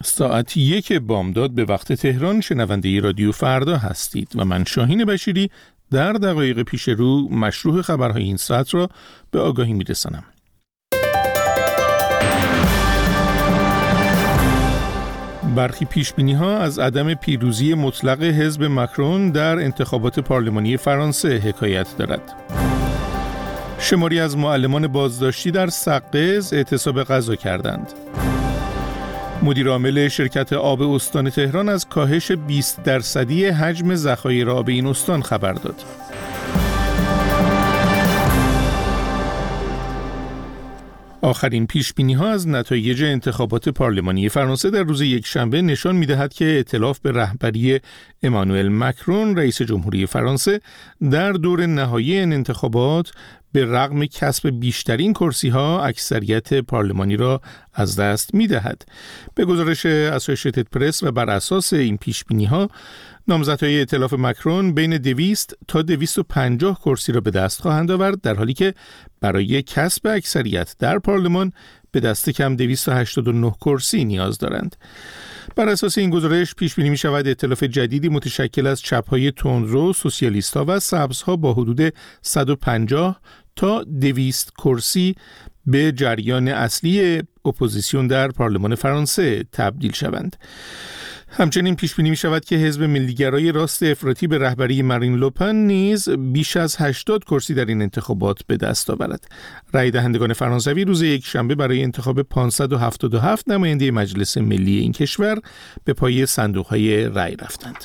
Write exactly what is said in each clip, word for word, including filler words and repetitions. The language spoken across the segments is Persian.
ساعت یک بامداد به وقت تهران شنونده رادیو فردا هستید و من شاهین بشیری در دقایق پیش رو مشروع خبرهای این ساعت را به آگاهی می‌رسانم. برخی پیشبینی‌ها از عدم پیروزی مطلق حزب ماکرون در انتخابات پارلمانی فرانسه حکایت دارد. شماری از معلمان بازداشتی در سقز اعتصاب غذا کردند. مدیر عامل شرکت آب استان تهران از کاهش بیست درصدی حجم ذخایر آب این استان خبر داد. آخرین پیشبینی‌ها از نتایج انتخابات پارلمانی فرانسه در روز یکشنبه نشان می‌دهد که ائتلاف به رهبری امانوئل ماکرون رئیس جمهوری فرانسه در دور نهایی این انتخابات به رغم کسب بیشترین کرسی‌ها اکثریت پارلمانی را از دست می‌دهد. به گزارش اسوسییتد پرس و بر اساس این پیشبینی‌ها نامزدهای ائتلاف ماکرون بین دویست تا دویست و پنجاه کرسی را به دست خواهند آورد، در حالی که برای کسب اکثریت در پارلمان به دست کم دویست و هشتاد و نه کرسی نیاز دارند. بر اساس این گزارش پیش بینی می شود ائتلاف جدیدی متشکل از چپ‌های تندرو، سوسیالیست‌ها و سبزها با حدود صد و پنجاه تا دویست کرسی به جریان اصلی اپوزیسیون در پارلمان فرانسه تبدیل شوند. همچنین پیش بینی می شود که حزب ملیگرای راست افراطی به رهبری مارین لوپن نیز بیش از هشتاد کرسی در این انتخابات به دست آورد. رای دهندگان فرانسوی روز یکشنبه برای انتخاب پانصد و هفتاد و هفت نماینده مجلس ملی این کشور به پای صندوق‌های رای رفتند.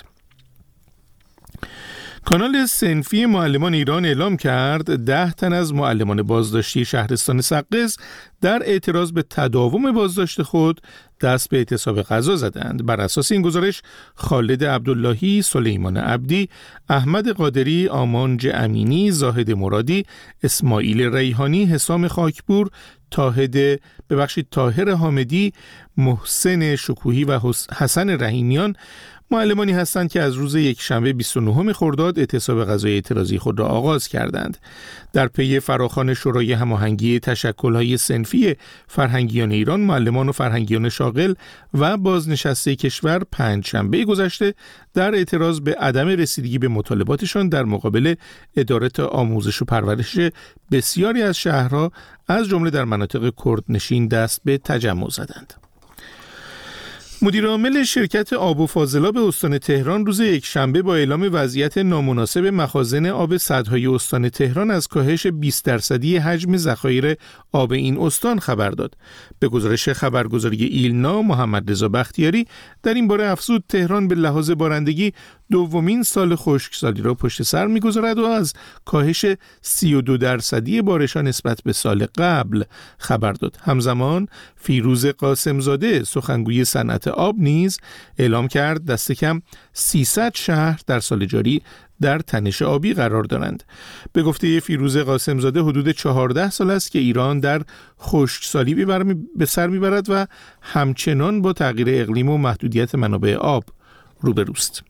کانال صنفی معلمان ایران اعلام کرد ده تن از معلمان بازداشتی شهرستان سقز در اعتراض به تداوم بازداشت خود دست به اعتصاب غذا زدند. بر اساس این گزارش خالد عبداللهی، سلیمان عبدی، احمد قادری، آمانج امینی، زاهد مرادی، اسماعیل ریحانی، حسام خاکپور، تاهد ببخشید طاهر حامدی، محسن شکوهی و حسن رحیمیان معلمانی هستند که از روز یکشنبه بیست و نهم خرداد اعتصاب غذای اعتراضی خود را آغاز کردند. در پی فراخوان شورای هماهنگی تشکل‌های صنفی فرهنگیان ایران، معلمان و فرهنگیان شاغل و بازنشسته کشور پنجشنبه گذشته در اعتراض به عدم رسیدگی به مطالباتشان در مقابل ادارات آموزش و پرورش بسیاری از شهرها از جمله در مناطق کردنشین دست به تجمع زدند. مدیر عامل شرکت آب و فاضلاب استان تهران روز یکشنبه با اعلام وضعیت نامناسب مخازن آب سدهای استان تهران از کاهش بیست درصدی حجم ذخایر آب این استان خبر داد. به گزارش خبرگزاری ایلنا، محمد رضا بختیاری در این باره افزود تهران به لحاظ بارندگی دومین سال خشکسالی را پشت سر می‌گذارد و از کاهش سی و دو درصدی بارش‌ها نسبت به سال قبل خبر داد. همزمان فیروز قاسمزاده، سخنگوی صنعت آب نیز اعلام کرد دست کم سیصد شهر در سال جاری در تنش آبی قرار دارند. به گفته فیروز قاسمزاده حدود چهارده سال است که ایران در خشکسالی به سر میبرد و همچنان با تغییر اقلیم و محدودیت منابع آب روبروست.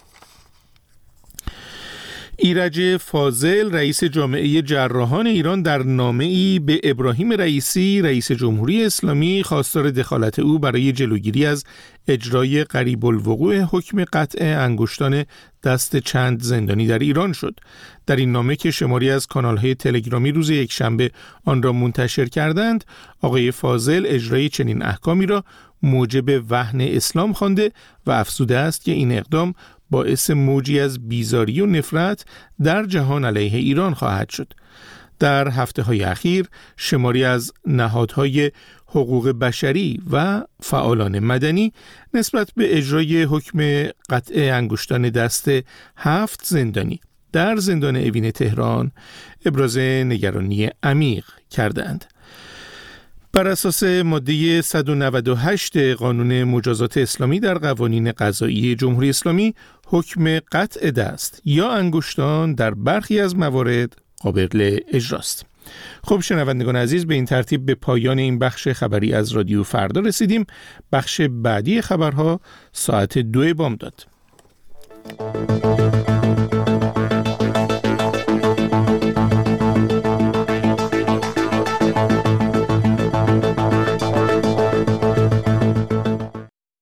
ایرج فاضل، رئیس جامعه جراحان ایران، در نامه‌ای به ابراهیم رئیسی، رئیس جمهوری اسلامی، خواستار دخالت او برای جلوگیری از اجرای قریب الوقوع حکم قطع انگشتان دست چند زندانی در ایران شد. در این نامه که شماری از کانال‌های تلگرامی روز یکشنبه آن را منتشر کردند، آقای فاضل اجرای چنین احکامی را موجب وهن اسلام خوانده و افزوده است که این اقدام باعث موجی از بیزاری و نفرت در جهان علیه ایران خواهد شد. در هفته‌های اخیر شماری از نهادهای حقوق بشری و فعالان مدنی نسبت به اجرای حکم قطع انگشتان دست هفت زندانی در زندان اوین تهران ابراز نگرانی عمیق کردند. بر اساس ماده صد و نود و هشت قانون مجازات اسلامی در قوانین قضایی جمهوری اسلامی، حکم قطع دست یا انگشتان در برخی از موارد قابل اجراست. خب شنوندگان عزیز، به این ترتیب به پایان این بخش خبری از رادیو فردا رسیدیم. بخش بعدی خبرها ساعت دو بامداد.